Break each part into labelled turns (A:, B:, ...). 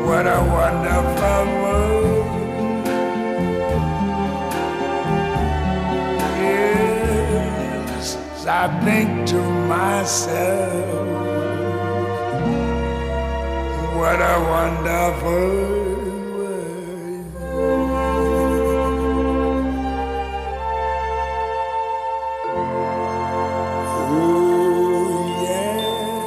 A: What a wonderful world. Yes, I think to myself, what a wonderful world. Oh, yeah.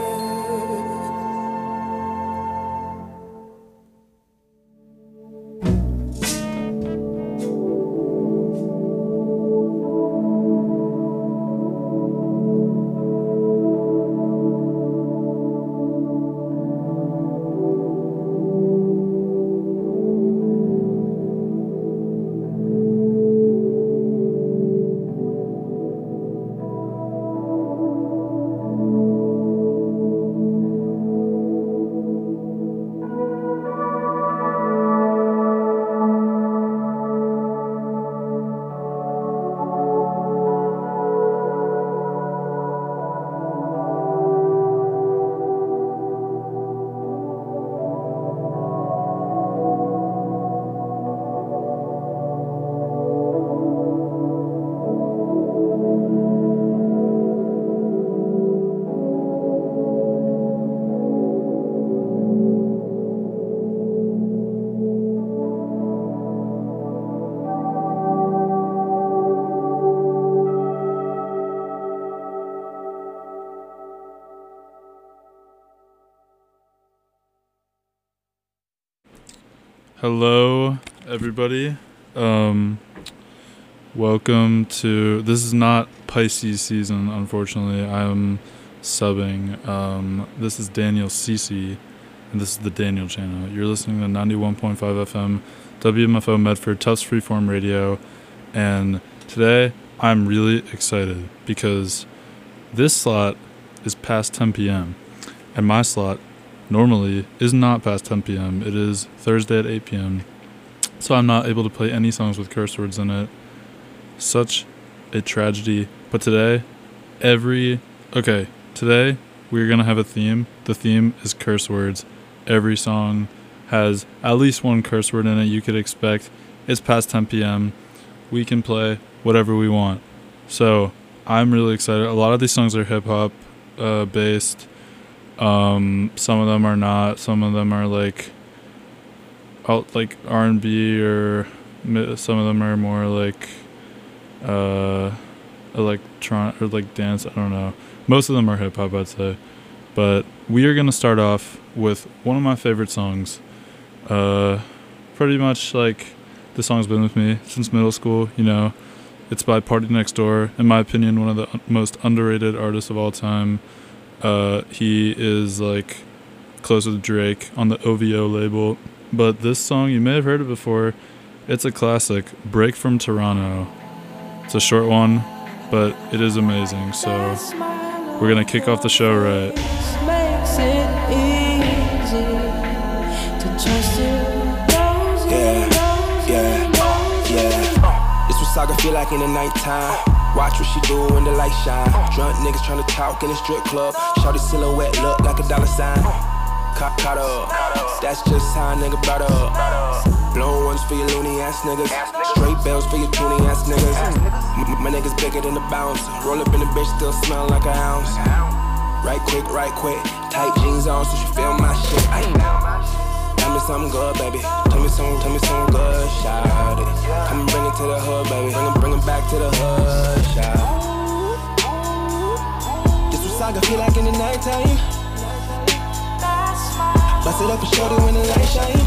B: Hello, everybody. Welcome to. This is not Pisces season, unfortunately. I'm subbing. This is Daniel Cece, and this is the Daniel Channel. You're listening to 91.5 FM, WMFO Medford, Tufts Freeform Radio, and today I'm really excited because this slot is past 10 p.m., and my slot normally is not past 10 p.m. It is Thursday at 8 p.m. So I'm not able to play any songs with curse words in it. Such a tragedy. But today we're going to have a theme. The theme is curse words. Every song has at least one curse word in it you could expect. It's past 10 p.m. We can play whatever we want. So I'm really excited. A lot of these songs are hip-hop based. Some of them are not. Some of them are like R&B, or some of them are more like electronic or like dance. I don't know. Most of them are hip hop, I'd say. But we are gonna start off with one of my favorite songs. Pretty much like the song's been with me since middle school. You know, it's by Party Next Door. In my opinion, one of the most underrated artists of all time. He is like close with Drake on the OVO label, but this song, you may have heard it before. It's a classic, Break from Toronto. It's a short one, but it is amazing. So we're gonna kick off the show right.
C: Makes it easy to trust you.
D: This what Saga feel like in the nighttime. Watch what she do when the light shine. Drunk niggas tryna talk in the strip club. Shawty silhouette look like a dollar sign. Caught up. That's just how a nigga brought up. Blown ones for your loony ass niggas. Straight bells for your toony ass niggas. My niggas bigger than the bounce. Roll up in the bitch, still smell like an ounce. Right quick. Tight jeans on so she feel my shit. Tell me something good, baby. Tell me something good, shout it. Come and bring it to the hood, baby. Bring it back to the hood, shout it. This what Saga feel like in the nighttime. Bust it up and shorty when the light shine.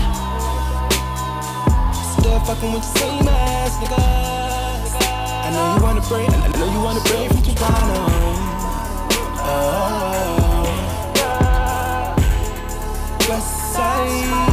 D: Still fucking with the same ass, nigga. I know you wanna break from Toronto. West side.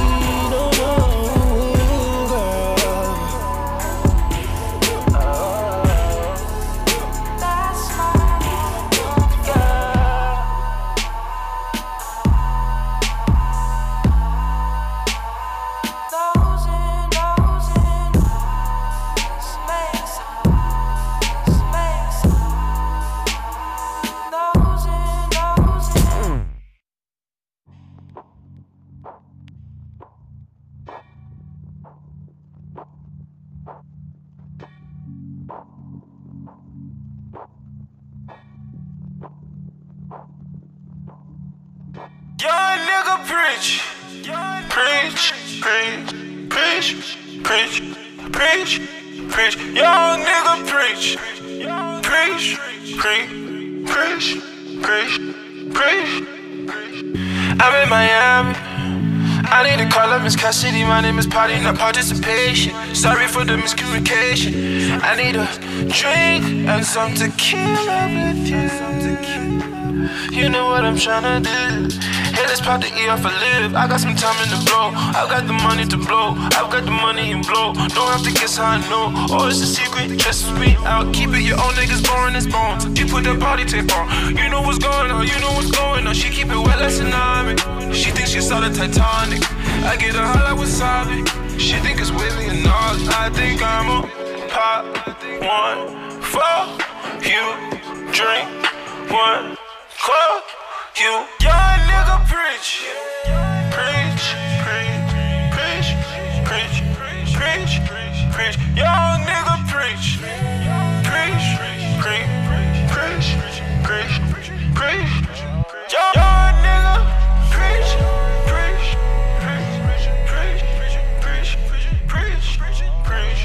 D: preach, preach, preach, preach, preach, preach, preach. Young nigga preach, preach, preach, preach, preach, preach. I'm in Miami. I need to call up Miss Cassidy. My name is Party, not participation. Sorry for the miscommunication. I need a drink and some tequila with you. You know what I'm tryna do. Hey, let's pop the E off a lip. I got some time in the blow. I've got the money to blow. I've got the money and blow. Don't have to guess how I know. Oh, it's a secret, just me. I'll keep it. Your own niggas boring as bones. She put that body tape on. You know what's going on. You know what's going on. She keep it wet like tsunami. She thinks she saw the Titanic. I get a holla wasabi. She think it's wavy and all. I think I'm a pop one for you. Drink one. Club, you young nigga preach, preach, preach, preach, preach, preach, preach, young nigga preach, preach, preach, preach, preach, preach, young nigga preach, preach, preach, preach, preach, preach, preach, preach,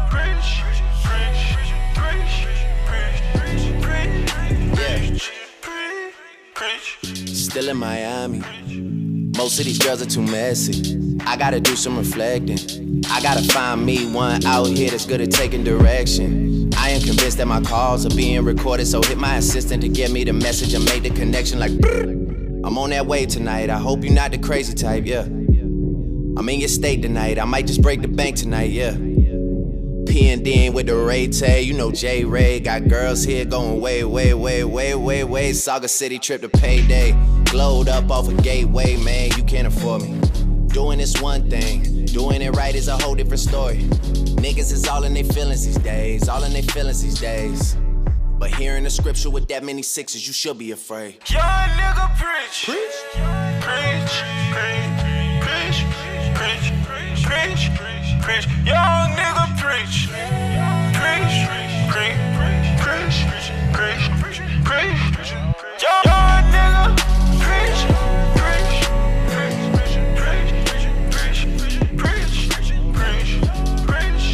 E: Still in Miami. Most of these girls are too messy. I gotta do some reflecting. I gotta find me one out here that's good at taking direction. I am convinced that my calls are being recorded, so hit my assistant to get me the message and make the connection like I'm on that way tonight. I hope you're not the crazy type, yeah. I'm in your state tonight. I might just break the bank tonight, yeah. P&D with the Ray Tay, you know J Ray. Got girls here going way, way, way, way, way, way. Saga City trip to payday. Glowed up off a gateway, man, you can't afford me. Doing this one thing, doing it right is a whole different story. Niggas is all in their feelings these days, all in their feelings these days. But hearing the scripture with that many sixes, you should be afraid.
D: Young nigga preach, preach, preach, preach, preach, preach, preach, preach. Young nigga preach, preach, preach, preach, preach, preach, preach. Young nigga preach, preach, preach, preach, preach, preach, preach, preach,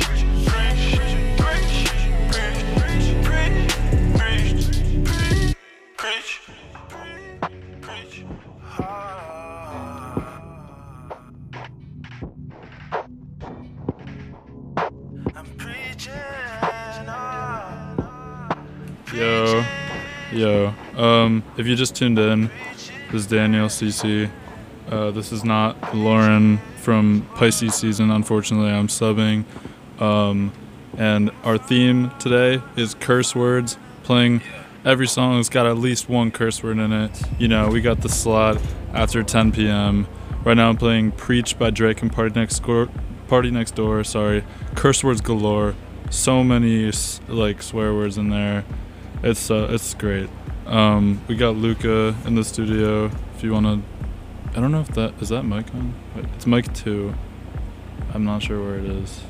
D: preach, preach, preach.
B: Yo, if you just tuned in, this is Daniel CC. This is not Lauren from Pisces season, unfortunately. I'm subbing. And our theme today is curse words. Playing every song has got at least one curse word in it. You know, we got the slot after 10 p.m. Right now I'm playing Preach by Drake and Party Next Door. Curse words galore. So many like swear words in there. It's great. We got Luca in the studio. If you wanna, I don't know if is that mic on? Wait, it's mic 2. I'm not sure where it is.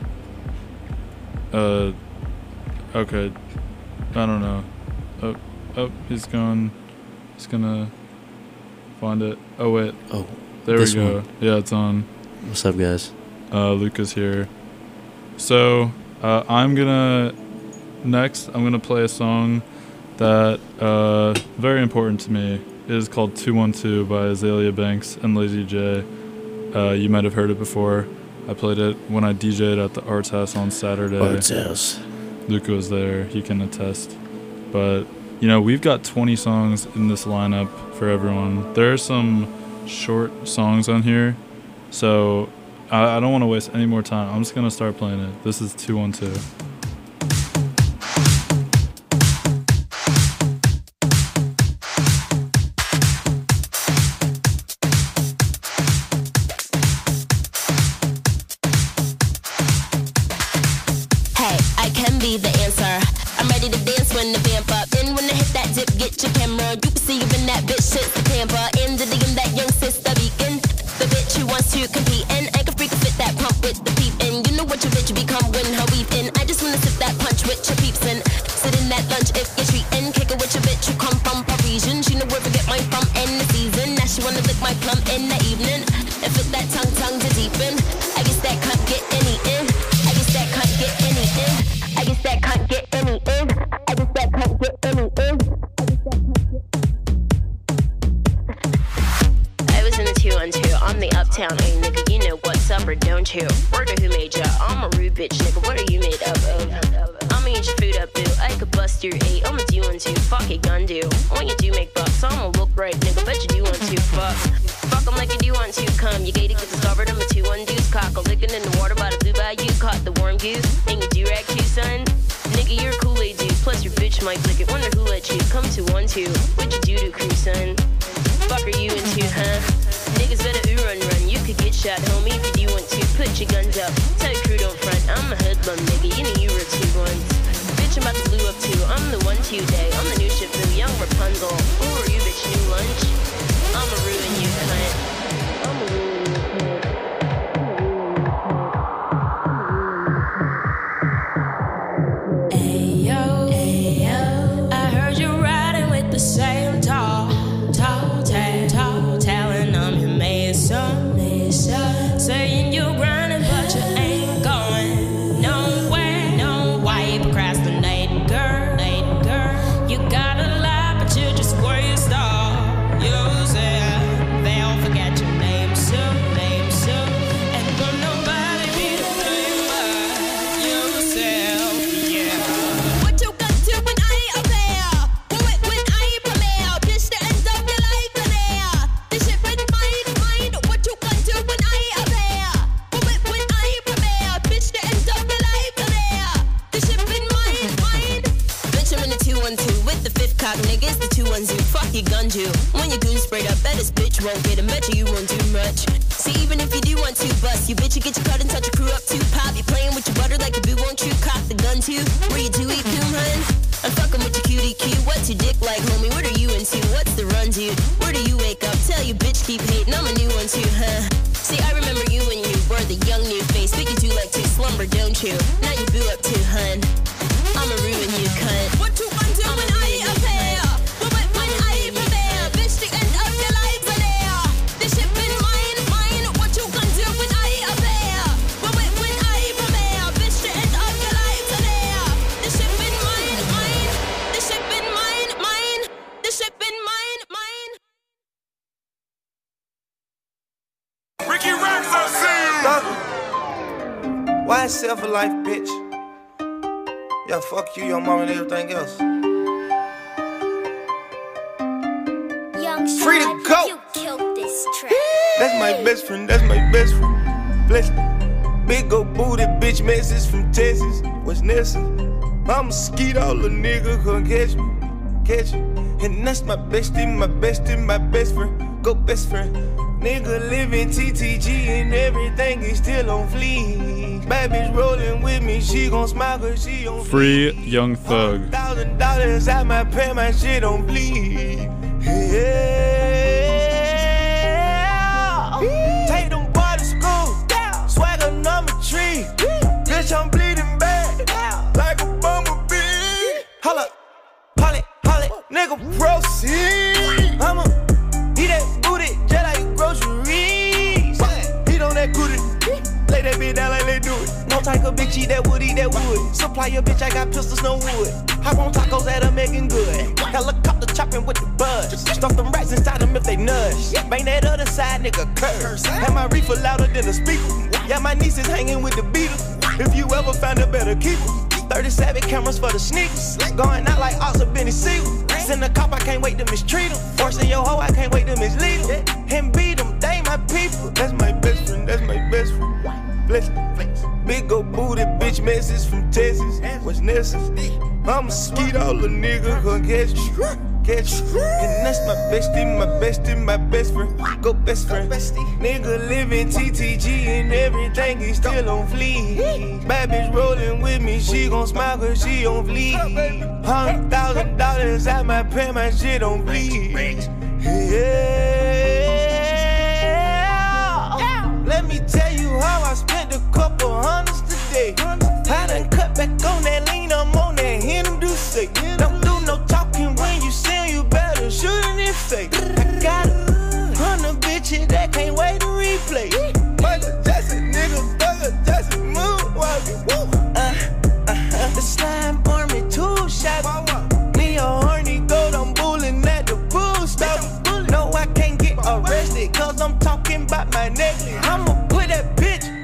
B: Okay. I don't know. Oh, he's gone. He's gonna find it. Oh wait.
F: Oh,
B: there we go. One. Yeah, it's on.
F: What's up, guys?
B: Luca's here. So I'm gonna play a song that very important to me. It is called 212 by Azalea Banks and Lazy J. You might have heard it before. I played it when I DJ'd at the Arts House on Saturday.
F: Arts House.
B: Luca was there. He can attest. But, you know, we've got 20 songs in this lineup for everyone. There are some short songs on here, so I don't want to waste any more time. I'm just going to start playing it. This is 212.
G: She wanna lick my plum in the evening.
F: slumber, don't you? Word of who made ya? I'm a rude bitch, nigga. What are you made up of? I'ma eat your food up, boo. I could bust your 8. I'ma do 1, 2. Fuck it, gun do. When you do make bucks, I'ma look right, nigga. Bet you do 1, 2. Fuck 'em like you do 1, 2. Come, you gated, get discovered. I'm a 2, 1 deuce. Cock a licking in the water by the blue bayou. Caught the warm goose. And you do rag too, son. Nigga, you're a Kool-Aid dude. Plus your bitch might lick it. Wonder who let you come to 1, 2. What you do to crew, son? Fuck are you into, huh? Niggas better ooh run. You could get shot, homie, if you do want to. Put your guns up. Tell your crew don't front. I'm a hoodlum, nigga. You know you were 2 ones. Bitch, I'm about to blue up too. I'm the 1, 2 day. I'm the new ship, boo. Young Rapunzel. Who are you, bitch? New lunch? I'ma ruin you, cunt. I'ma ruin you, cunt.
C: Ayo, I heard you riding with the same tall talent. I'm your mason, saying you grinding, but you ain't going nowhere. No, why you procrastinating, girl? You got a lot, but you just waste all yourself. They'll forget your name soon, and will nobody be the blame but yourself. Yeah. What you got to when I ain't up there? When I ain't premier, bitch, the end of your life in there. This shit with mine. What you got to when I ain't up there? When I ain't premier, bitch, the end of your life in there. This shit with mine. Bitch, I'm in the 2, 1, 2 with the 5th cock, niggas. The 2, 1, 2. Fuck your gun, you. When your goon sprayed up, bet this bitch won't get him. Bet you won't do much. See, even if you do want to bust, you bitch, you get your cut and touch your crew up too. Pop, you playing with your butter like a boo, won't you? Cock the gun too. Where you do eat coon, hun? I'm fucking with your cutie Q. What's your dick like, homie? What are you into? What's the run, dude? Where do you wake up? Tell your bitch keep hating. I'm a new one too, huh? See, I remember you when you were the young new face. Think you do like to slumber, don't you? Now you boo up too, hun. I'ma ruin you, cunt. What you want to when I ain't up here? When I ain't prepare, bitch, the end of your life in there. This shit been mine. What you gonna do when I ain't up here? When I ain't prepare, bitch, the end of your life in there. This shit been mine. This shit been mine. This shit been mine.
A: Ricky Racks, I see you.
G: Why self a life, bitch? Yeah, fuck you, your mom, and everything else.
H: Young
G: Free to
H: Shad,
G: go.
H: you killed this track.
G: That's my best friend. Bless me. Big old booty bitch message from Texas. What's Nessa? I'm a skeet, all a nigga come catch me. And that's my bestie, my best friend. Go best friend. Nigga living TTG and everything is still on fleek. Bad bitch rolling with me, she gon' smile cause she on
B: Free Young Thug.
G: $1,000 out my pay, my shit on bleed. Yeah. Take them boys to school, swagger number 3. Bitch, I'm bleeding bad, like a bumblebee. Holla, nigga, proceed. I'ma eat that booty just like groceries. Eat on that booty, lay that bitch down like they do it. No type of bitch eat that wood. Supply your bitch, I got pistols, no wood. Hop on tacos that are making good. Helicopter chopping with the buzz. Stuff them rats inside them if they nudge. Bang that other side, nigga, curse. Have my reefer louder than a speaker. Yeah, my niece is hanging with the Beatles. If you ever found a better keeper. 37 cameras for the sneakers. Going out like Ox or Benny Siegel. Send a cop, I can't wait to mistreat him. Forcing your hoe, I can't wait to mislead him. And beat them, they my people. That's my best friend. Bless me. Big ol' booty bitch message from Texas. What's Nessa? I'm a skeet, all a nigga come catch me. And that's my bestie, my best friend. Go best friend. Nigga living TTG and everything is still on fleek. Bad bitch rolling with me, she gon' smile cause she on fleek. $100,000 out my pay, my shit on bleed. Yeah. Let me tell you how I spent a couple hundreds today. I done cut back on that lean, I'm on that Hennessy do say. Don't do no talking when you sing, you better shoot in it fake. I got 100 bitches that can't wait to replay. Michael Jackson, nigga, Thugger Jackson, moonwalking. The slime army, 2 shots. Me a horny goat, I'm bulling at the pool stop. No, I can't get arrested, cause I'm talking about my necklace. I'ma put that bitch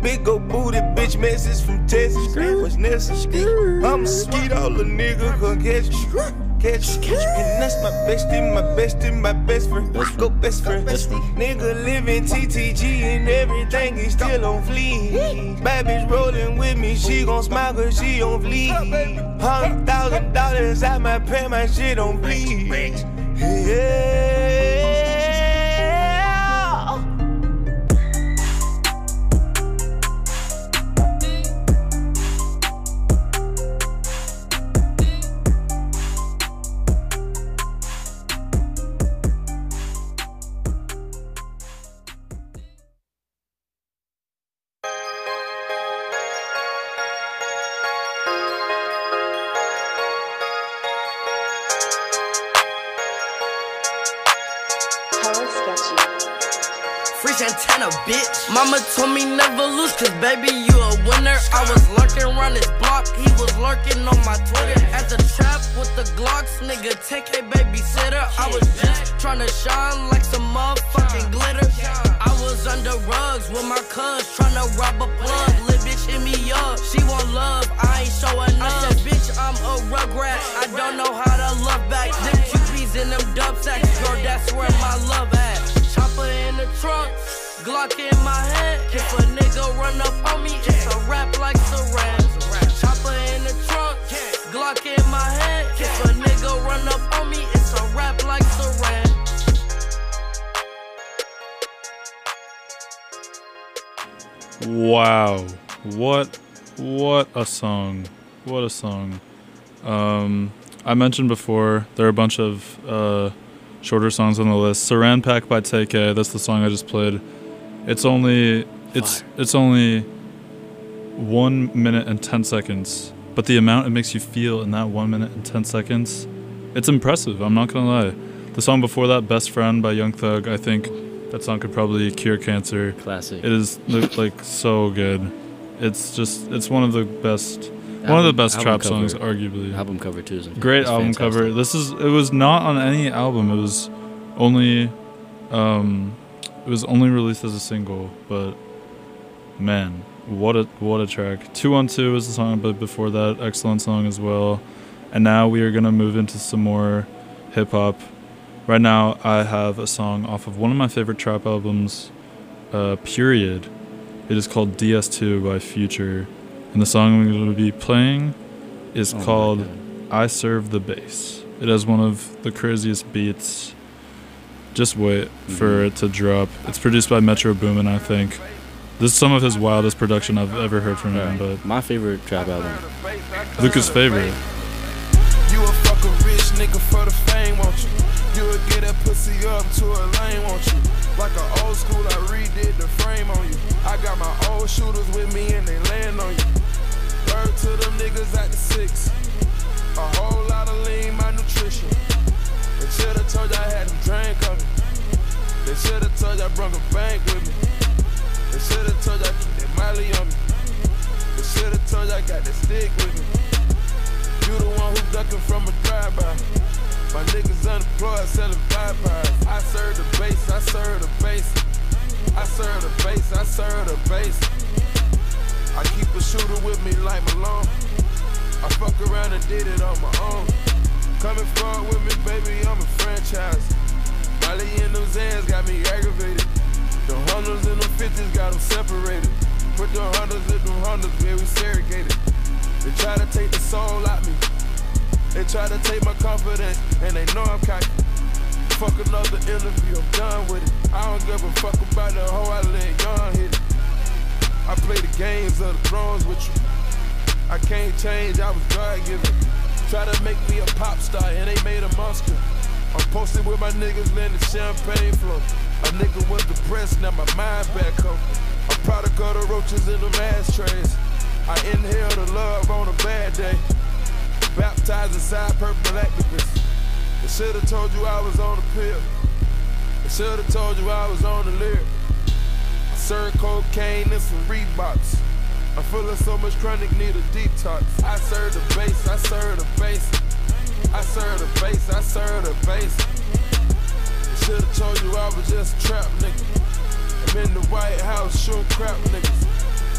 G: big old booty bitch message from Texas. What's necessary? I'm a skeet, all a nigga gon' catch you. Catch you. And that's my bestie, my best friend. Go best friend. Nigga living TTG and everything is still on fleek. Bad bitch rolling with me, she gon' smile cause she on fleek. $100,000 out my pay, my shit on bleed. Yeah.
I: Antenna, bitch. Mama told me never lose, cause baby, you a winner. I was lurking around his block, he was lurking on my Twitter. At the trap with the Glocks, nigga, take a babysitter. I was just trying to shine like some motherfucking glitter. I was under rugs with my cuz, trying to rob a plug. Little bitch hit me up, she want love, I ain't showing up. I said, bitch, I'm a rugrat, I don't know how to love back. Them QPs in them dub sacks, girl, that's where my love at. Chopper in the trunk, Glock in my hand. If a nigga run up on me, it's a rap like Saran. Chopper in the trunk, Glock in my hand. If a nigga run up on me, it's a rap like Saran.
B: Wow, what a song! What a song! I mentioned before there are a bunch of shorter songs on the list. Saran Pack by TK, that's the song I just played. It's only 1 minute and 10 seconds, but the amount it makes you feel in that 1 minute and 10 seconds, it's impressive. I'm not gonna lie. The song before that, Best Friend by Young Thug, I think that song could probably cure cancer.
J: Classic.
B: It is like so good. It's one of the best. Trap songs, arguably.
J: Album cover too.
B: Great album cover. It was not on any album. It was only released as a single. But man, what a track. 212 is the song, but before that, excellent song as well. And now we are gonna move into some more hip hop. Right now, I have a song off of one of my favorite trap albums, Period. It is called DS2 by Future. And the song I'm going to be playing is called I Serve the Bass. It has one of the craziest beats. Just wait for it to drop. It's produced by Metro Boomin, I think. This is some of his wildest production I've ever heard from him. But
J: my favorite trap album.
B: Luca's favorite.
G: You a fucking rich nigga for the fame, won't you? You would get that pussy up to a lane, won't you? Like an old school, I redid the frame on you. I got my old shooters with me and they land on you. Word to them niggas at the 6. A whole lot of lean, my nutrition. They should've told you I had them drink on me. They should've told you I brought a bank with me. They should've told you I keep that Miley on me. They should've told you I got that stick with me. You the one who ducking from a drive-by. My niggas unemployed selling Popeyes. I serve the bass, I serve the bass. I serve the bass, I serve the bass. I keep a shooter with me like Malone. I fuck around and did it on my own. Coming forward with me, baby, I'm a franchise. Molly in them Zans got me aggravated. The hundreds and the 50s got them separated. Put the hundreds in them hundreds, baby, segregated. They try to take the soul out me. They try to take my confidence, and they know I'm cocky. Fuck another interview, I'm done with it. I don't give a fuck about the hoe, I let young hit it. I play the games of the thrones with you. I can't change, I was God-given. Try to make me a pop star, and they made a monster. I'm posted with my niggas, letting the champagne flow. A nigga was depressed, now my mind back home. I'm product of the roaches in them ashtrays. I inhale the love on a bad day. Baptized inside purple activists. They should've told you I was on the pill. They should've told you I was on the lyric. I serve cocaine and some Reeboks. I'm full of so much chronic, need a detox. I serve the bass, I serve the bass. I serve the bass, I serve the bass. They should've told you I was just a trap nigga. I'm in the White House shooting crap niggas.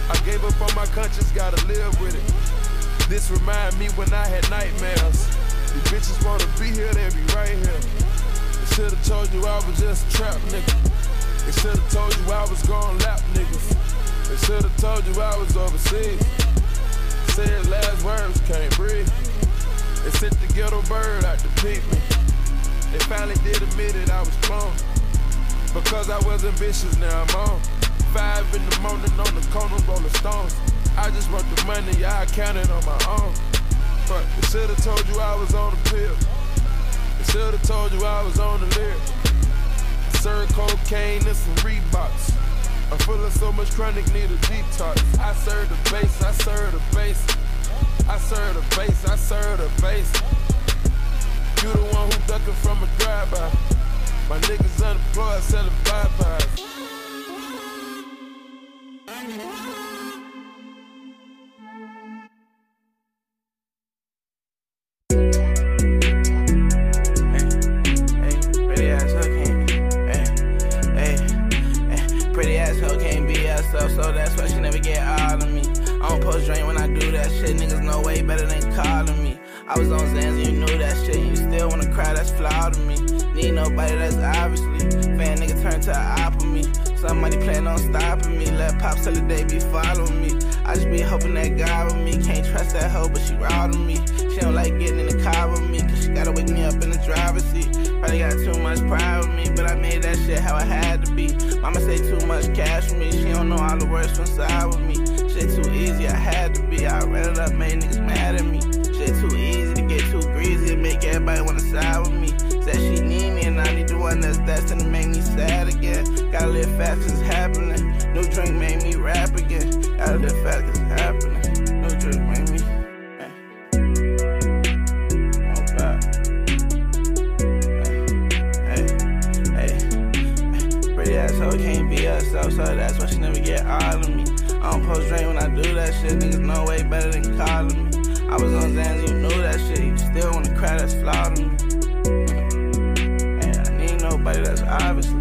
J: I gave up on my conscience, gotta live with it. This remind me when I had nightmares. These bitches wanna be here, they be right here. They should've told you I was just a trap nigga. They should've told you I was gon' lap niggas. They should've told you I was overseas. Said last words, can't breathe. They sent the ghetto bird out to peep me. They finally did admit it, I was cloned. Because I was ambitious, now I'm on. 5 in the morning on the corner, rolling stones. I just want the money, yeah, I counted on my own. But they should've told you I was on the pill. They should've told you I was on the lyric. I served cocaine and some Reeboks. I'm full of so much chronic, need a detox. I serve the bass, I serve the bass. I serve the bass, I serve the bass. You the one who ducking from a drive-by. My niggas unemployed, selling bypass.
K: So that's why she never get all of me. I don't post drink when I do that shit. Niggas know way better than calling me. I was on Zans and you knew that shit. You still wanna cry, that's flawed to me. Need nobody, that's obviously. Fan nigga turn to an op of me. Somebody plan on stopping me. Let Pop sell the day be following me. I just be hoping that God with me. Can't trust that hoe, but she raw to me. She don't like getting in the car with me, cause she gotta wake me up in the driver's seat. Probably got too much pride with me, but I made that shit how it had to be. Mama say too much cash with me. She don't know all the words from side with me. Shit too easy, I had to be. I ran it up, made niggas mad at me. Shit too easy to get too greasy and make everybody wanna side with me. Said she need me and I need the one that's destined to make me sad again. Gotta live fast cause it's happening. New drink made me rap again. Gotta live fast cause it's happening. New drink made me. Pretty asshole can't be herself, so that's why she never get all of me. I don't post drink when I do that shit. Niggas know way better than calling me. I was on Zans, you knew that shit. You still wanna cry, that's flawed to me. And I need nobody, that's obviously.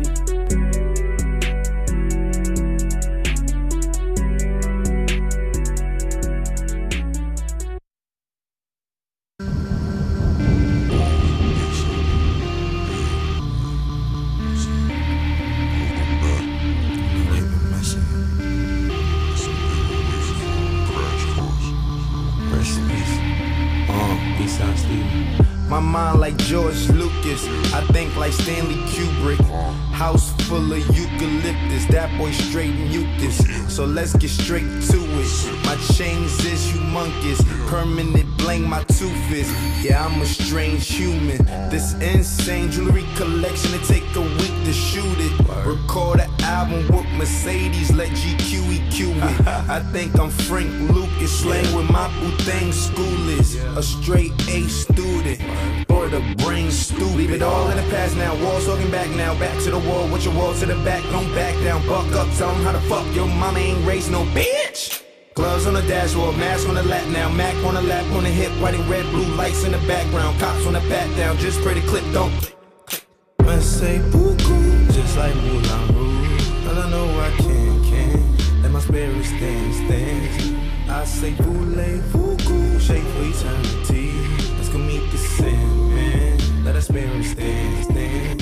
L: My mind like George Lucas, I think like Stanley Kubrick. House full of eucalyptus, that boy straight mucus. So let's get straight to it. My chains is humongous, permanent bling my tooth is. Yeah, I'm a strange human. This insane jewelry collection, it take a week to shoot it. Record an album with Mercedes, let GQ EQ it. I think I'm Frank Lucas, slang with my boo thing. School is a straight A student, or the brain stupid. Leave it all in the past now, walls talking back now. Back to the wall, with your wall to the back. Don't back down, buck up, tell them how the fuck your mama ain't raised no bitch. Gloves on the dashboard, mask on the lap now. Mac on the lap, on the hip, white and red, blue lights in the background. Cops on the pat down, just pray the clip don't. I say beaucoup, just like Moulin Rouge. All I know I can, let my spirit stand. I say voulez-vous, shake for eternity. Let's go meet the Sandman, let our spirit stand.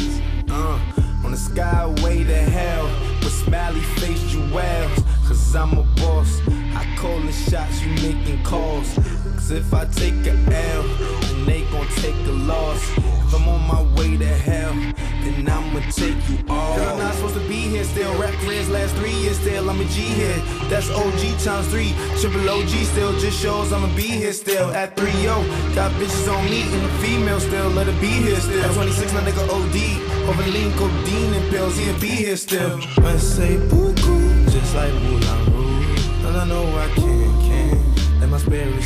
L: On the skyway to hell, with smiley face jewels. Cause I'm a boss, I call the shots, you making calls. Cause if I take a L, then they gon' take a loss. If I'm on my way to hell, then I'ma take you all. Cause I'm not supposed to be here still. Rap careers last 3 years still. I'm a G here. That's OG times 3. Triple OG still just shows I'ma be here still. At 3-0, got bitches on me and the female still. Let her be here still. At 26, my nigga OD. Over lean, codeine and pills, he'll be here still. I say beaucoup, just like Moulin Rouge. All I know I can, let my spirit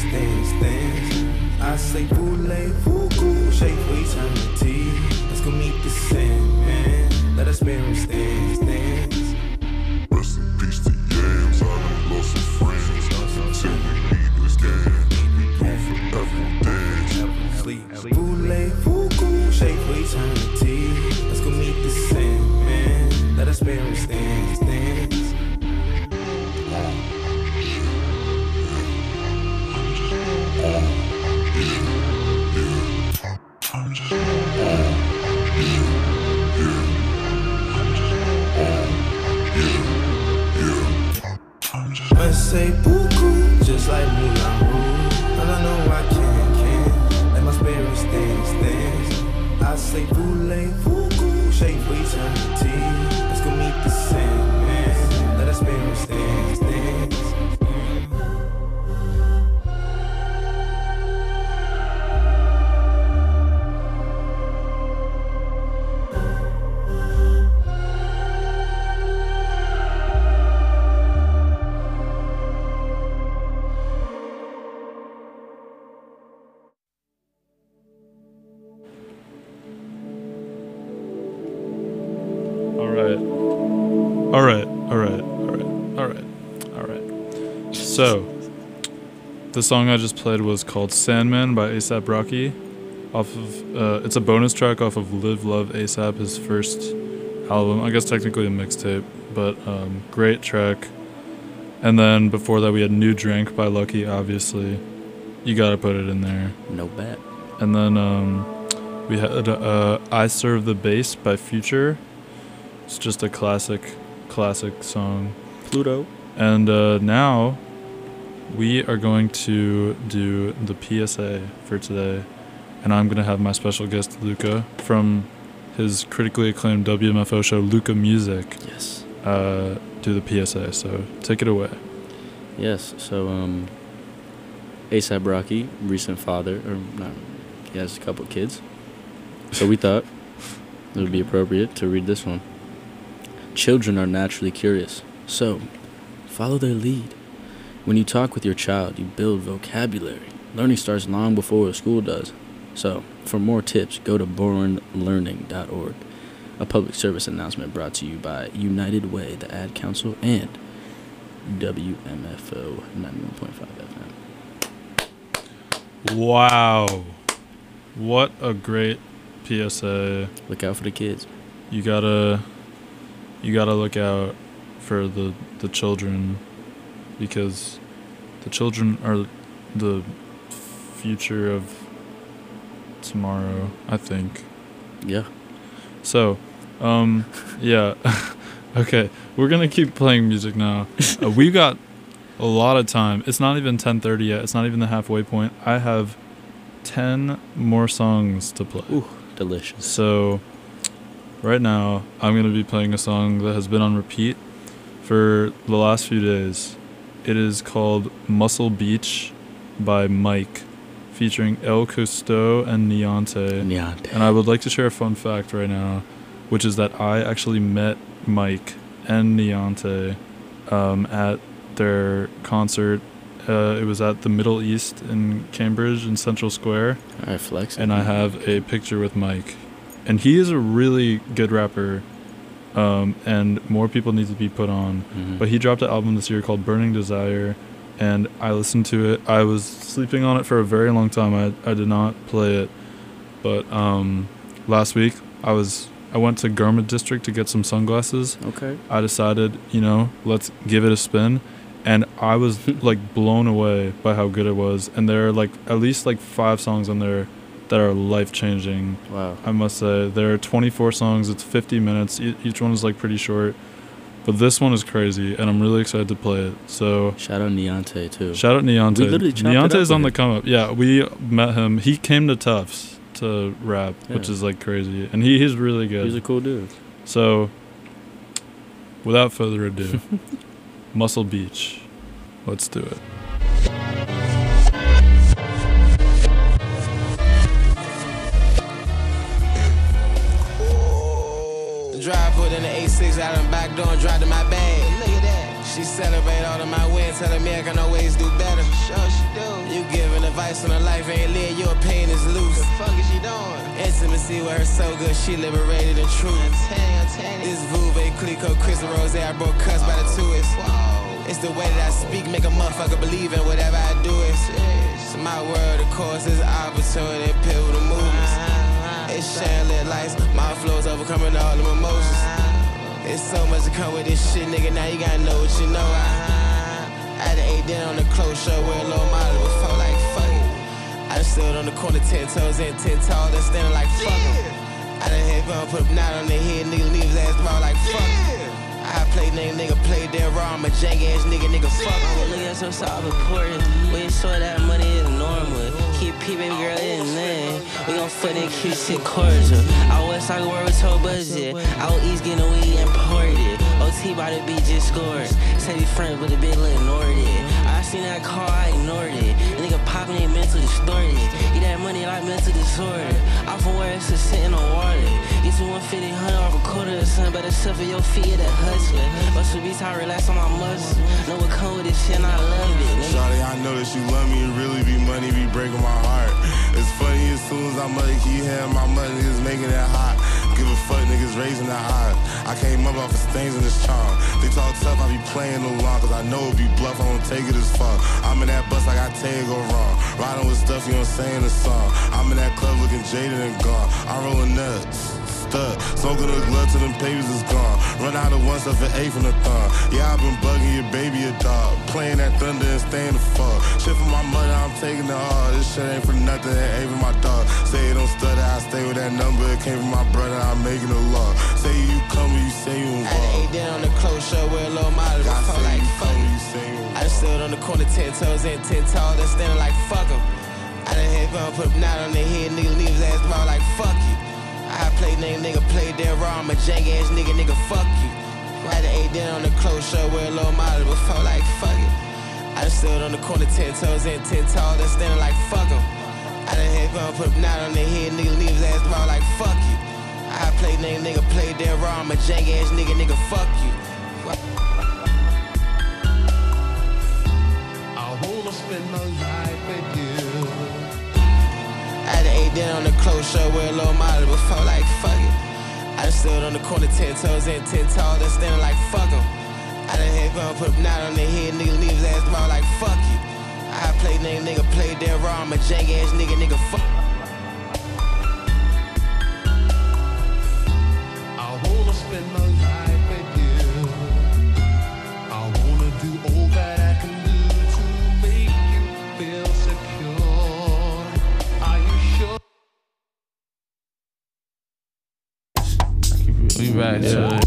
L: stand. I say voulez-vous, shake for eternity. Let's go meet the Sandman, let our spirit stand.
M: Rest in peace to Yams, I done lost some friends. Till we meet again, we gon' forever dance.
L: Voulez-vous, shake for eternity. Let's go meet the Sandman, let our spirit stand. say beaucoup, just like Moulin Rouge. Cause I know I can't let my spirit stand. I say voulez-vous shake for eternity. Let's go meet the Sandman. Let our spirit stand.
B: Alright. So, the song I just played was called Sandman by A$AP Rocky. It's a bonus track off of Live Love A$AP, his first album. I guess technically a mixtape, but great track. And then before that we had New Drink by Lucky, obviously. You gotta put it in there.
N: No bet.
B: And then we had I Serve the Bass by Future. It's just a classic song.
N: Pluto.
B: And now we are going to do the PSA for today. And I'm going to have my special guest, Luca, from his critically acclaimed WMFO show, Luca Music.
N: Yes.
B: Do the PSA. So take it away.
N: Yes. So A$AP Rocky, recent father, or not, he has a couple kids. So we thought it would be appropriate to read this one. Children are naturally curious, so follow their lead. When you talk with your child, you build vocabulary. Learning starts long before school does. So, for more tips, go to bornlearning.org. A public service announcement brought to you by United Way, the Ad Council, and WMFO 91.5 FM.
B: Wow. What a great PSA.
N: Look out for the kids.
B: You gotta look out for the children, because the children are the future of tomorrow, I think.
N: Yeah.
B: So, yeah. Okay, we're gonna keep playing music now. We got a lot of time. It's not even 10:30 yet. It's not even the halfway point. I have 10 more songs to play.
N: Ooh, delicious.
B: So, right now, I'm going to be playing a song that has been on repeat for the last few days. It is called Muscle Beach by Mike, featuring El Cousteau and Niante. And I would like to share a fun fact right now, which is that I actually met Mike and Niante at their concert. It was at the Middle East in Cambridge in Central Square.
N: All right, flex.
B: And I have a picture with Mike. And he is a really good rapper, and more people need to be put on.
N: Mm-hmm.
B: But he dropped an album this year called Burning Desire, and I listened to it. I was sleeping on it for a very long time. I did not play it. But last week, I went to Garment District to get some sunglasses.
N: Okay.
B: I decided, let's give it a spin. And I was, blown away by how good it was. And there are, at least, 5 songs on there that are life-changing.
N: Wow.
B: I must say. There are 24 songs. It's 50 minutes. Each one is, pretty short. But this one is crazy, and I'm really excited to play it. So
N: shout out Niante, too.
B: Shout out Niante.
N: We literally chopped
B: Niante
N: it up
B: is on
N: with
B: the come-up. Yeah, we met him. He came to Tufts to rap,
N: Yeah.
B: which is, crazy. And he's really good.
N: He's a cool dude.
B: So, without further ado, Muscle Beach. Let's do it.
O: Drive put in the A6 out in the back door and drive to my bag. Look at that. She celebrate all of my wins, telling me I can always do better. Sure she do. You giving advice on her life ain't lit, your pain is loose. The fuck is she doing? Intimacy with her so good, she liberated and true. I'm telling you. This Vouvet, Clico, Chris and Rose, I broke cuss by the twist. It's the way that I speak, make a motherfucker believe in whatever I do. It's my word, of course, is opportunity, pivotal movements. It's shining lit lights, my flows overcoming all the emotions. It's so much to come with this shit, nigga, now you gotta know what you know. I done ate dinner on the clothes show, wear a low model before, like, fuck it. I done stood on the corner 10 toes and 10 tall, then standing like, fuck it. I done had fun, put a knot on their head, niggas leave his ass ball like, fuck it. I play nigga play dead raw, I'm a jank ass nigga, fuck it.
P: so self-important. We sure that money is normal. Keep P, baby girl, in name. We gon' foot and keep shit cordial. Out west, I can work with your budget. Out east, getting weed imported. OT by the beat just scored. Say we friends, but the bitch look ignored it. I seen that car, I ignored it. A nigga popping ain't mental distorted. Eat that money like mental disorder. Off from where it's just sitting on water. Get you 150, 100 off a quarter or something. Better shuffle your feet, that hustler. Bust the beats, I relax on my muscles. Know what come with this shit, and I love it. Nigga.
Q: Shawty, I know that you love me. It really be money, be breaking my heart. It's funny, as soon as I'm money, keep hearing my money, niggas making it hot. Give a fuck, niggas raising the odds. I came up off of stains in this charm. They talk tough, I be playing along, cause I know it be bluff, I don't take it as far. I'm in that bus, I got Tay go wrong. Riding with stuff, you don't say in the song. I'm in that club looking jaded and gone. I'm rolling nuts. Smoking the glove till them papers is gone. Run out of one stuff at 8 from the thumb. Yeah, I've been bugging your baby a dog. Playing that thunder and staying the fuck. Shit for my money, I'm taking it hard. This shit ain't for nothing, it ain't for my dog. Say it don't stutter, I stay with that number. It came from my brother, I'm making a law. Say you come when you say you involved.
O: I ate down on the close show with a little model. Before like fuck it. I just stood on the corner 10 toes and 10 tall. That's standing like fuck em. I done had fun, put a knot on their head. Nigga leave his ass tomorrow like fuck you. I play nigga play that raw. I'm a jank ass nigga, fuck you. I done ate down on the close show with a little model before, like, fuck it. I done stood on the corner 10 toes and 10 tall, that's standing like, fuck em. I done had fun, put a knot on their head, nigga leave his ass tomorrow, like, fuck you. I play nigga play that raw. I'm a jank ass nigga, fuck you.
Q: I wanna spend my life with you.
O: I done ate down on the close show with a little model before, like, fuck it. I done stood on the corner 10 toes and 10 tall, that's standing like, fuck em. I done had fun, put a knot on their head, nigga leave his ass tomorrow, like, fuck you. I play nigga play that raw. I'm a jank ass nigga, fuck.
Q: I wanna spend my life with you. I wanna do all that I can do to make you feel secure. Are you sure?
K: We back, yeah.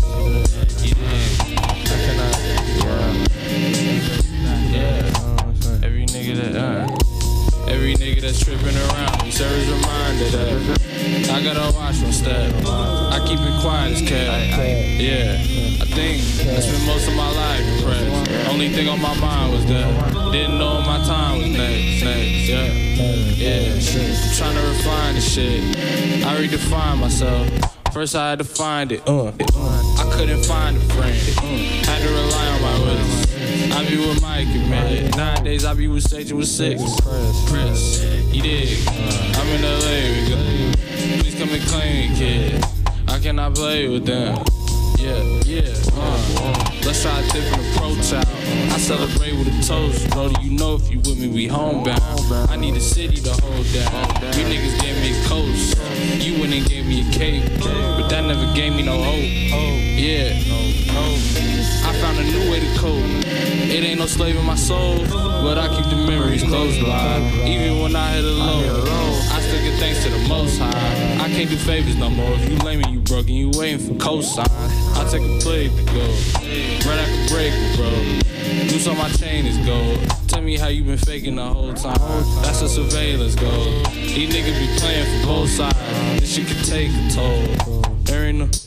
K: Every nigga that's tripping around me serves a reminder that I gotta watch my step. I keep it quiet as cat. Yeah, I think I spent most of my life depressed. Only thing on my mind was that didn't know my time was next. Yeah. I'm trying to refine the shit. I redefine myself. First I had to find it. I couldn't find a friend. Had to rely on my wits. I be with Mike and man. Nowadays I be with Sage with 6. Press, you dig? I'm in LA, we go. Please come and claim it, kid. I cannot play with them. Yeah. Let's try a different approach out. I celebrate with a toast. Bro, you know if you with me, we homebound. I need a city to hold down. You niggas gave me a coast. You went and gave me a cake, but that never gave me no hope. Yeah, I found a new way to cope. It ain't no slave in my soul, but I keep the memories close by. Even when I hit a low, I still give thanks to the Most High. I can't do favors no more. If you lame and you broke and you waiting for cosign, I'll take a plate to go. Right, I can break it, bro. Loose on my chain is gold. Tell me how you been faking the whole time. That's a surveillance goal. These niggas be playing for both sides. This shit can take a toll. There ain't no,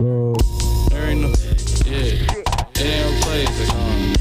K: yeah. It ain't no place to come.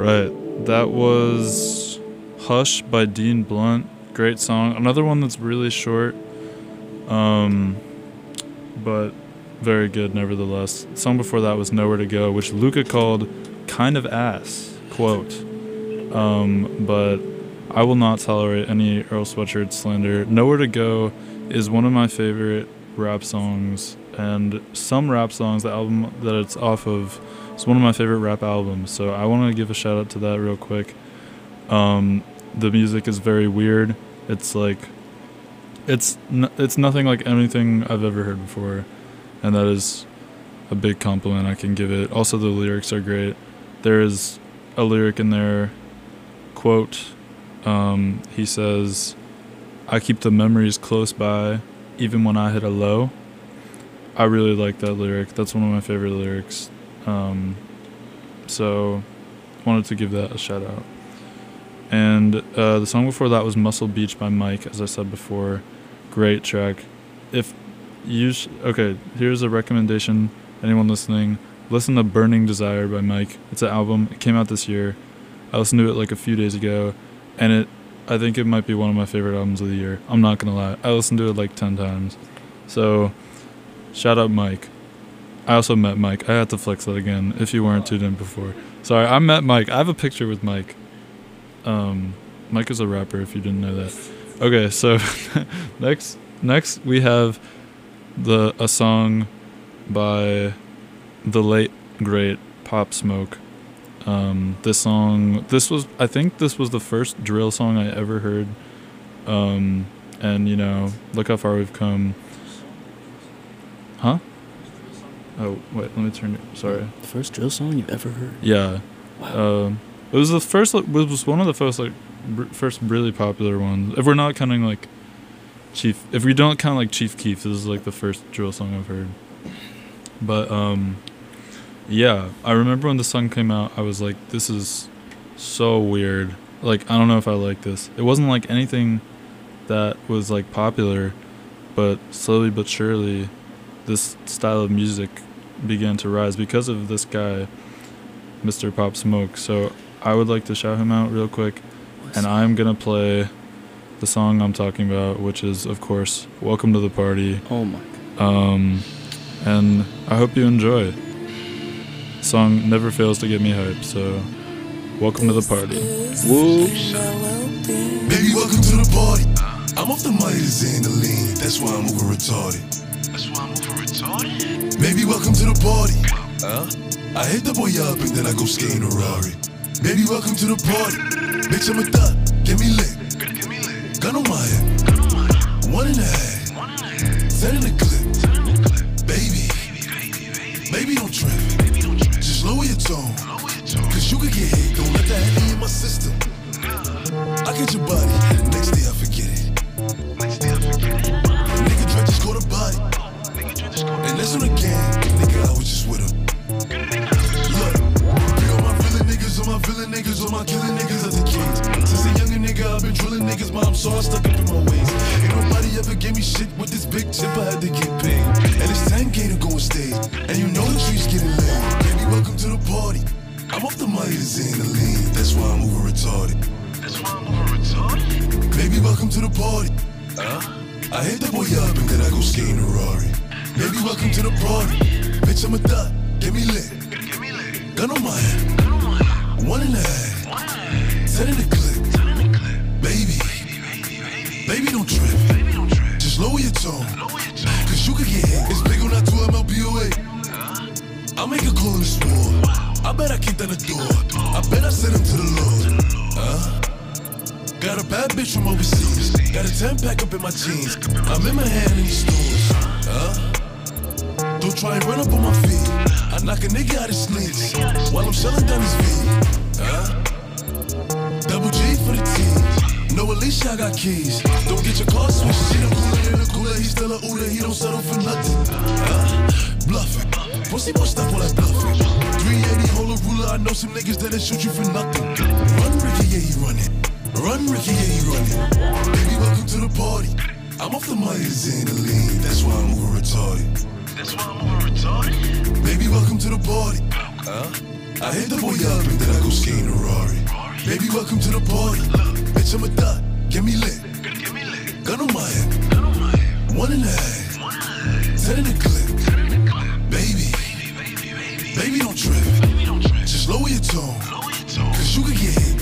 B: right, that was Hush by Dean Blunt. Great song. Another one that's really short, but very good nevertheless. The song before that was Nowhere to Go, which Luca called kind of ass, quote. But I will not tolerate any Earl Sweatshirt slander. Nowhere to Go is one of my favorite rap songs, and some rap songs, the album that it's off of, is one of my favorite rap albums, so I want to give a shout out to that real quick. The music is very weird. It's like, it's nothing like anything I've ever heard before, and that is a big compliment I can give it. Also, the lyrics are great. There is a lyric in there, quote, he says, "I keep the memories close by, even when I hit a low." I really like that lyric. That's one of my favorite lyrics. So, wanted to give that a shout out. And the song before that was Muscle Beach by Mike, as I said before. Great track. If you okay, here's a recommendation. Anyone listening, listen to Burning Desire by Mike. It's an album. It came out this year. I listened to it like a few days ago, and I think it might be one of my favorite albums of the year. I'm not gonna lie. I listened to it like 10 times. So, shout out Mike. I also met Mike. I had to flex that again if you weren't tuned in before. Sorry, I met Mike. I have a picture with Mike. Mike is a rapper, if you didn't know that. Okay, so next we have a song by the late great Pop Smoke. I think this was the first drill song I ever heard. And you know, look how far we've come. Huh? Oh wait, let me turn it. Sorry.
N: The first drill song you've ever heard?
B: Yeah.
N: Wow.
B: It was the first. It was one of the first first really popular ones. If we're not counting like Chief, if we don't count like Chief Keef, this is like the first drill song I've heard. But yeah, I remember when the song came out, I was like, this is so weird. Like, I don't know if I like this. It wasn't like anything that was like popular, but slowly but surely, this style of music began to rise because of this guy, Mr. Pop Smoke. So I would like to shout him out real quick, and I'm gonna play the song I'm talking about, which is, of course, Welcome to the Party.
N: Oh my God.
B: And I hope you enjoy. The song never fails to get me hyped, so welcome to the party.
N: Woo!
R: Baby, welcome to the party. I'm off the money to Xandaline, that's why I'm over retarded. Baby, welcome to the party. I hit the boy up and then I go skating a Rari. Baby, welcome to the party. Bitch, I'm a thot, get me lit. Gun on my head, 1.5, 10 in the clip. Baby, don't trip. Just lower your tone, cause you could get hit. Don't let that heavy in my system. I get your body, next day I forget it. Nigga Dre just caught a body, and that's on the gang. Nigga, I was just with him. Look, all my villain niggas, all my killing niggas are the kings. Since a younger nigga, I've been drilling niggas, mom, so I stuck up in my ways. Ain't nobody ever gave me shit with this big chip, I had to get paid. And it's 10K to go on stage, and you know the trees getting laid. Baby, welcome to the party. I'm off the money to Xandaline, that's why I'm over retarded. Baby, welcome to the party. I hit the boy up and then I go skating a Rari. Baby, welcome to the party. Bitch, I'm a thot, get me lit. Gun on my head, 1.5, 10 in the clip. Baby, don't trip. Just lower your tone, cause you could get hit. It's big on that 2 MLBOA. I'll make a call in this war. I bet I kick down the door. I bet I send him to the Lord. Got a bad bitch from overseas. Got a 10-pack up in my jeans. I'm in my hand in these stores. Don't try and run up on my feet. I knock a nigga out his sneaks while I'm shelling down his feet. Double G for the team. No, Alicia, I got keys. Don't get your car switched. She the cooler in the cooler. He still a Uda. He don't settle for nothing. Bluffing. Pussy boy, stop all that bluffing. 380, hold a ruler. I know some niggas that'll shoot you for nothing. Run, Ricky, yeah, he running. Run, Ricky, yeah, he running. Baby, welcome to the party. I'm off the money to Xandaline. That's why I'm over retarded. Baby, welcome to the party. I hit the boy up and then I go skate in a Rari. Baby, welcome to the party. Bitch, I'm a thot, get me lit. Gun on my hip, 1.5, 10 in the clip. Baby, don't trip. Just lower your tone, cause you can get hit.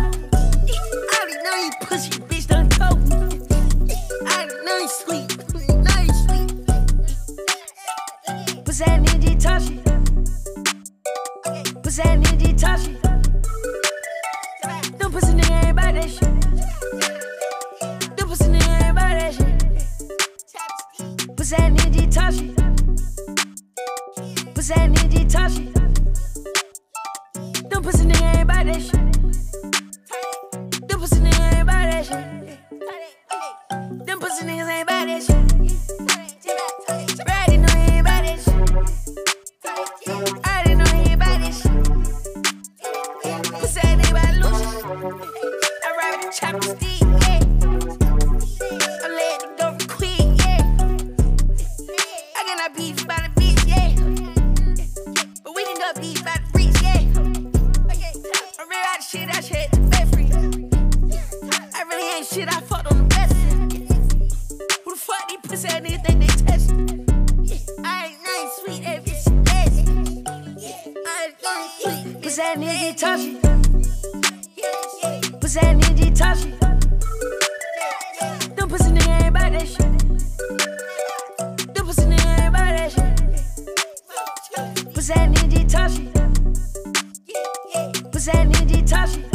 S: Pussy bitch done told me. I know you sweet. nigga ain't about that shit. Them pussy nigga ain't about that shit. Pussy ass nigga just talk shit. Pussy ass nigga just talk shit. Them pussy nigga ain't about that shit. Them pussy nigga ain't about that shit. Them pussy niggas ain't about that shit. I already know he ain't about that shit. I already know he ain't about that shit. Pussy ass nigga about to lose it. I ride with the chopper stick, yeah. I let the door quick, yeah. I cannot beef about a bitch, yeah. But we can go beef about the bricks, yeah. I real out of shit, I shit the bed free. I really ain't shit, I fucked on the best. Who the fuck these pussy ass niggas think they test me? I ain't nothing sweet, that bitch nasty. I ain't nothing sweet. Pussy ass niggas just talk shit. Pussy ass niggas just talk shit. Them pussy niggas ain't about that shit. Them pussy niggas ain't about that shit. Pussy ass niggas just talk shit. Pussy ass niggas just talk shit.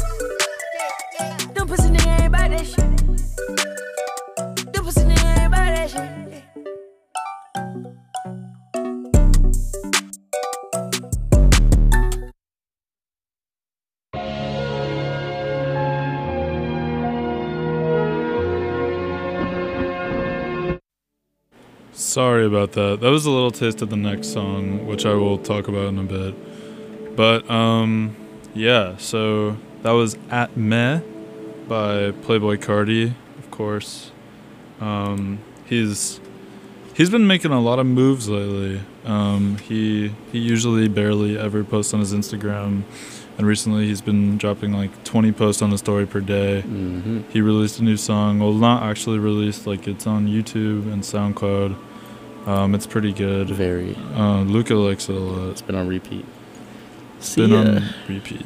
S: Them pussy niggas ain't about that shit. Them pussy niggas ain't about that shit.
B: Sorry about that. That was a little taste of the next song, which I will talk about in a bit. But, yeah, so that was At Meh by Playboi Carti, of course. He's been making a lot of moves lately. He usually barely ever posts on his Instagram, and recently he's been dropping like 20 posts on the story per day.
N: Mm-hmm.
B: He released a new song. Well, not actually released, like it's on YouTube and SoundCloud. It's pretty good.
N: Very.
B: Luca likes it a lot.
N: It's been on repeat.
B: On repeat.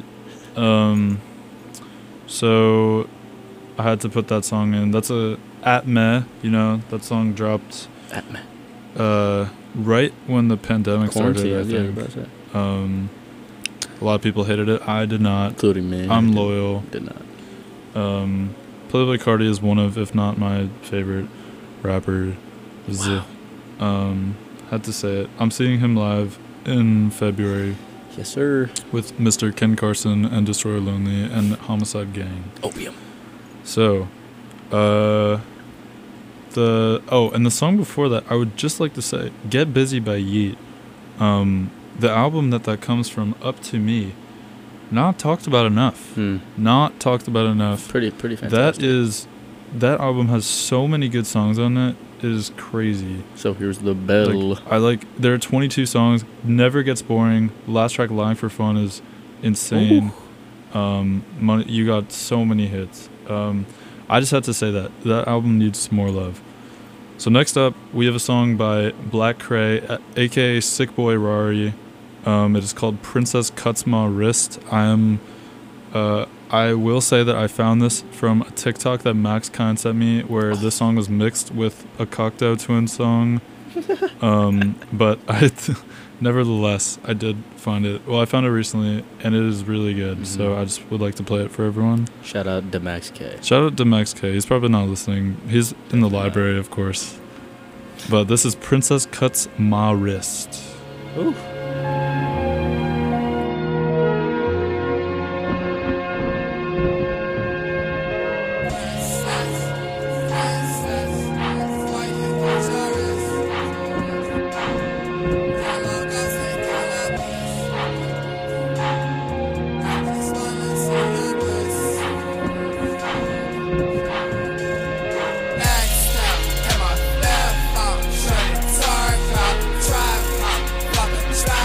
B: So I had to put that song in. That's a At Meh, you know, that song dropped
N: At Meh.
B: Right when the pandemic started, I think.
N: Yeah,
B: a lot of people hated it. I did not.
N: Including me.
B: I'm loyal.
N: Did not.
B: Playboi Carti is one of, if not my favorite rapper. Had to say it. I'm seeing him live in February.
N: Yes, sir.
B: With Mr. Ken Carson and Destroyer Lonely and Homicide Gang.
N: Opium.
B: So, and the song before that, I would just like to say, Get Busy by Yeat. The album that comes from, Up to Me, not talked about enough. Not talked about enough.
N: Pretty fantastic.
B: That album has so many good songs on it. It is crazy.
N: So here's the bell.
B: There are 22 songs. Never gets boring. Last track, Lying for Fun, is insane. You got so many hits. I just had to say that album needs more love. So next up, we have a song by Black Cray, aka Sick Boy Rari. It is called Princess Cuts My Wrist. I will say that I found this from a TikTok that Max Kind sent me, where this song was mixed with a Cocteau Twins song. But nevertheless, I did find it. Well, I found it recently, and it is really good. So I just would like to play it for everyone.
N: Shout out to Max K.
B: Shout out to Max K. He's probably not listening. He's in the library, of course. But this is Princess Cuts My Wrist.
N: Ooh.
T: Trap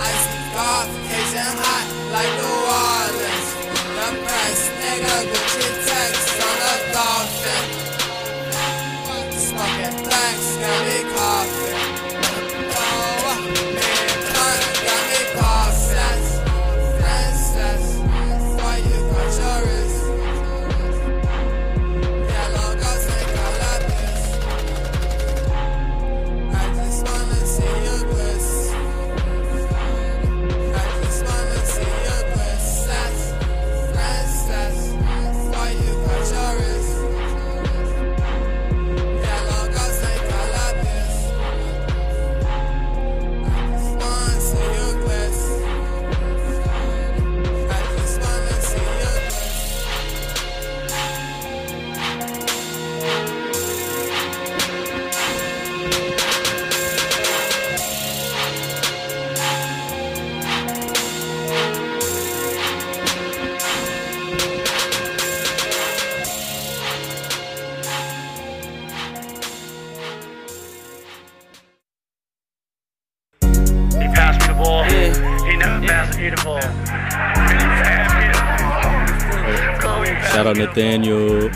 T: Icy coffee, Cajun hot like New Orleans. The press, nigga, Gucci text on the dolphin. Smoking blacks, got me coughing.
N: Shout out Nathaniel.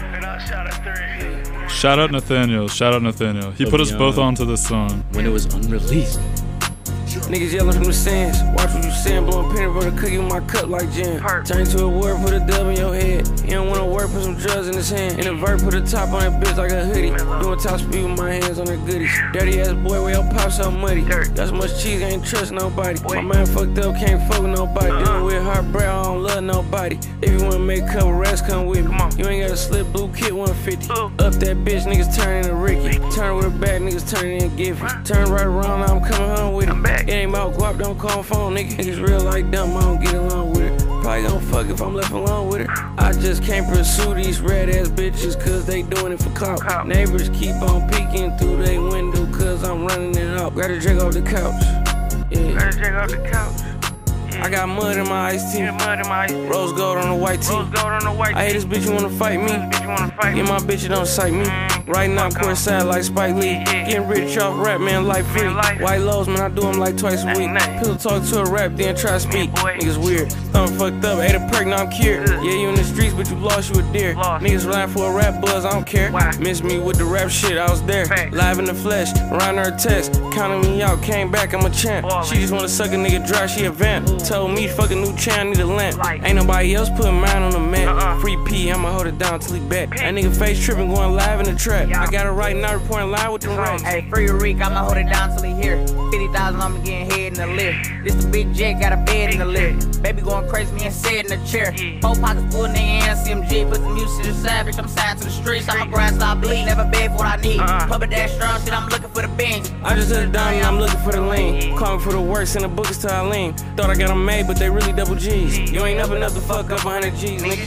B: Shout out Nathaniel. Shout out Nathaniel. He put us both onto this song.
N: When it was unreleased.
U: Niggas yelling from the stands. Watch what you saying, blowing peanut butter cookie with my cup like jam. Turn to a word, put a dub in your head. You don't wanna work, put some drugs in his hand. In a vert, put a top on that bitch like a hoodie. Doing top speed with my hands on the goodies. Dirty ass boy, where your pop so muddy. Got so much cheese, I ain't trust nobody. My man fucked up, can't fuck with nobody. Dealing with hard bread, I don't love nobody. If you wanna make a couple racks, come with me. You ain't got a slip blue kit 150. Up that bitch, niggas turn into Ricky. Turn with her back, niggas turn in Giffy. Turn right around, now I'm coming home with him. It ain't about guap, don't call my phone, nigga. Niggas real like dumb, I don't get along with it. Probably gon' fuck if I'm left alone with it. I just can't pursue these red ass bitches cause they doing it for clout. Neighbors keep on peeking through their window cause I'm running it up. Grab a drink off the couch. Yeah. Grab a drink off the couch. I got mud in my iced tea. Rose gold on the white tee. I hate this bitch, you wanna fight me? Yeah, my bitch, you don't sight me. Right now, I'm courtside like Spike Lee. Getting rich off rap, man, like free. White lows, man, I do them like twice a week. Pillow talk to a rap, then try to speak. Niggas weird. I'm fucked up, ate a perk, now I'm cured. Yeah, you in the streets, but you lost, you a deer. Niggas relying for a rap buzz, I don't care. Miss me with the rap shit, I was there. Live in the flesh, riding her test. Counting me out, came back, I'm a champ. She just wanna suck a nigga dry, she a vamp. Told me, fuck a new chain, need a lamp. Ain't nobody else putting mine on the map. Free P, I'ma hold it down till he back. That nigga face tripping, going live in the trap. I got it right now, reporting live with the racks.
V: Hey, free Reek, I'ma hold it down till he here. 50,000, I'ma getting head in the lift. This the big jet, got a bed in the lift. Baby going crazy, me and said in the chair. 4 pockets full, nigga, and CMG. Put the music to the savage, I'm signed to the streets. I'm a grind, stop bleed, never beg for what I need. Public dash strong shit, I'm looking for the bench.
U: I just hit a diamond, I'm looking for the lean. Calling for the worst in the book is to Eileen. Thought I got them made, but they really double G's. You ain't up enough to fuck up 100 G's, nigga.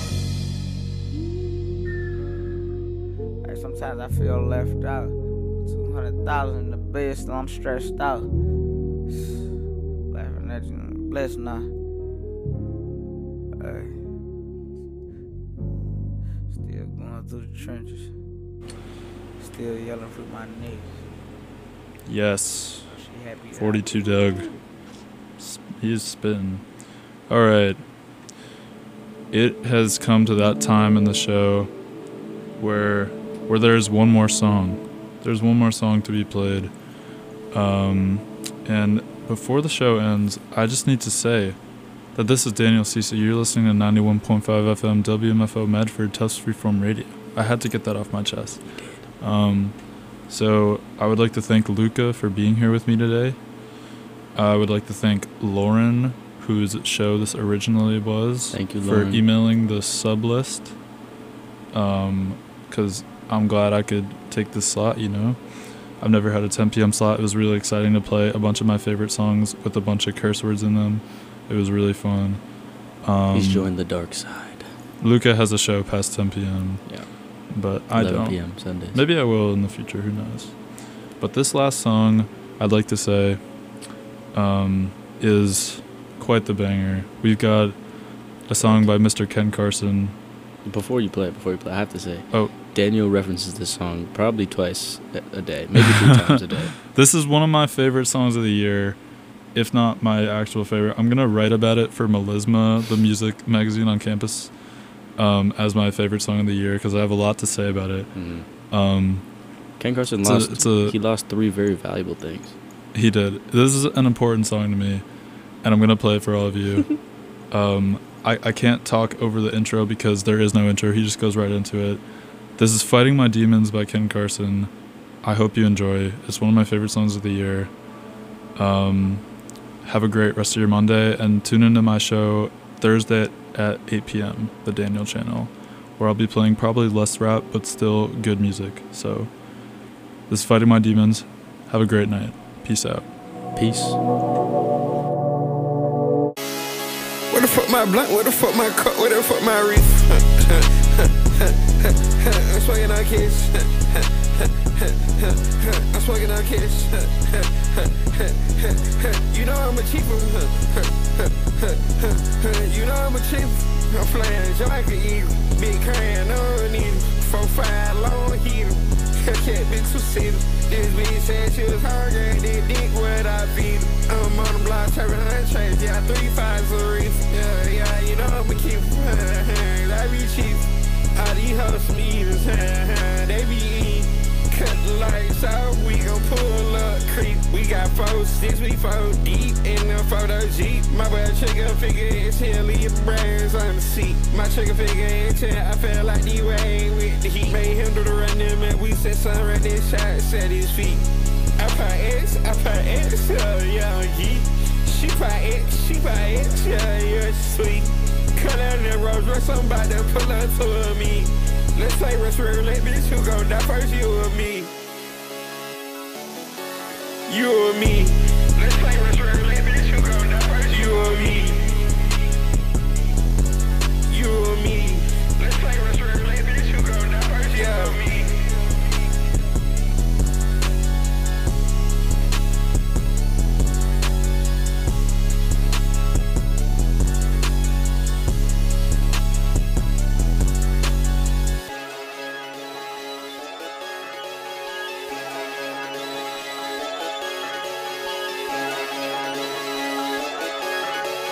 V: Hey, sometimes I feel left out. 200,000 in the bed, still I'm stressed out. Laughing at you, blessed now. Hey. Still going through the trenches. Still yelling through my knees.
B: Yes.
V: She happy
B: 42 Doug. He's spitting. Alright. It has come to that time in the show where there's one more song. There's one more song to be played. And before the show ends, I just need to say that this is Daniel Cece. You're listening to 91.5 FM WMFO Medford Tufts Freeform Radio. I had to get that off my chest. So I would like to thank Luca for being here with me today. I would like to thank Lauren, whose show this originally was.
N: Thank you,
B: for
N: Lauren.
B: emailing the sub list. Because I'm glad I could take this slot, you know. I've never had a 10 p.m. slot. It was really exciting to play a bunch of my favorite songs with a bunch of curse words in them. It was really fun.
N: He's joined the dark side.
B: Luca has a show past 10 p.m.
N: Yeah.
B: But I
N: 11
B: don't.
N: p.m. Sundays.
B: Maybe I will in the future, who knows. But this last song, I'd like to say, is quite the banger. We've got a song by Mr. Ken Carson.
N: Before you play, I have to say,
B: oh,
N: Daniel references this song probably twice a day, maybe 3 times a day.
B: This is one of my favorite songs of the year. if not my actual favorite. I'm gonna write about it for Melisma, the music magazine on campus, as my favorite song of the year because I have a lot to say about it.
N: Ken Carson he lost 3 very valuable things.
B: He did. This is an important song to me, and I'm gonna play it for all of you. I can't talk over the intro because there is no intro. He just goes right into it. This is Fighting My Demons by Ken Carson. I hope you enjoy. It's one of my favorite songs of the year. Have a great rest of your Monday, and tune into my show Thursday at 8 p.m., the Daniel channel, where I'll be playing probably less rap, but still good music. So, this is Fighting My Demons. Have a great night. Peace out.
N: Peace.
D: Where the fuck my blunt? Where the fuck my cup? Where the fuck my reef? I'm smoking on kids. I'm smoking on kids. You know I'm a cheaper. You know I'm a cheaper. I'm flying Jamaica eat. Big can, no need 4-5 long heater. Can't be too serious. This bitch said she was hungry. That dick what I feed. I'm on the block, turning on trains. Yeah, 3-5's a reef. Yeah, you know I'm a keeper. That be cheap. All these hoes some eaters. They be eating. Cut the lights out, we gon' pull up creep. We got 4-6, we 4 deep in the photo Jeep. My boy trigger figure is here, leave the brains on the seat. My trigger figure is here, I feel like D-Way with the heat. Made him do the running man, we said son right this shot, set his feet. I put X, yeah, geek. She put X, yeah, sweet. Cut out that Rolls Royce, I'm about to pull up to me. Let's play Russian roulette, bitch, who gon' die first, you or me? You or me? Let's play